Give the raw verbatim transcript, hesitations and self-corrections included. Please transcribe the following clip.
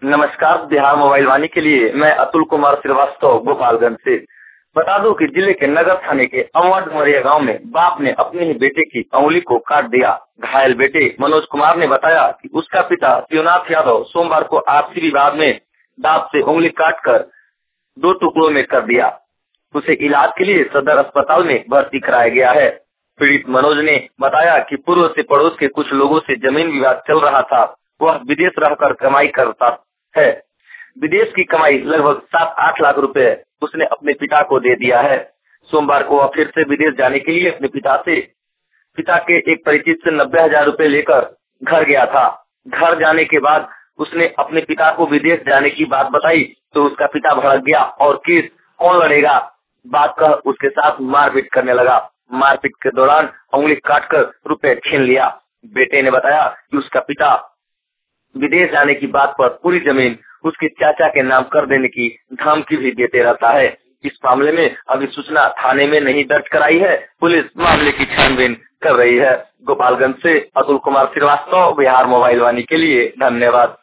नमस्कार, बिहार मोबाइल वाणी के लिए मैं अतुल कुमार श्रीवास्तव गोपालगंज से। बता दूं कि जिले के नगर थाने के अमवा डुमरिया गांव में बाप ने अपने ही बेटे की उंगली को काट दिया। घायल बेटे मनोज कुमार ने बताया कि उसका पिता शिवनाथ यादव सोमवार को आपसी विवाद में दांत से उंगली काटकर दो टुकड़ों में कर दिया। उसे इलाज के लिए सदर अस्पताल में भर्ती कराया गया है। पीड़ित मनोज ने बताया कि पूर्व से पड़ोस के कुछ लोगों से जमीन विवाद चल रहा था। वह विदेश रहकर कमाई करता है। विदेश की कमाई लगभग सात आठ लाख रुपए उसने अपने पिता को दे दिया है। सोमवार को वह फिर से विदेश जाने के लिए अपने पिता से पिता के एक परिचित से नब्बे हजार रूपए लेकर घर गया था। घर जाने के बाद उसने अपने पिता को विदेश जाने की बात बताई तो उसका पिता भड़क गया और केस कौन लड़ेगा बात कह उसके साथ मारपीट करने लगा। मारपीट के दौरान उंगली काटकर रुपए छीन लिया। बेटे ने बताया कि उसका पिता विदेश जाने की बात पर पूरी जमीन उसके चाचा के नाम कर देने की धमकी भी देते रहता है। इस मामले में अभी सूचना थाने में नहीं दर्ज कराई है। पुलिस मामले की छानबीन कर रही है। गोपालगंज से अतुल कुमार श्रीवास्तव, बिहार मोबाइल वाणी के लिए धन्यवाद।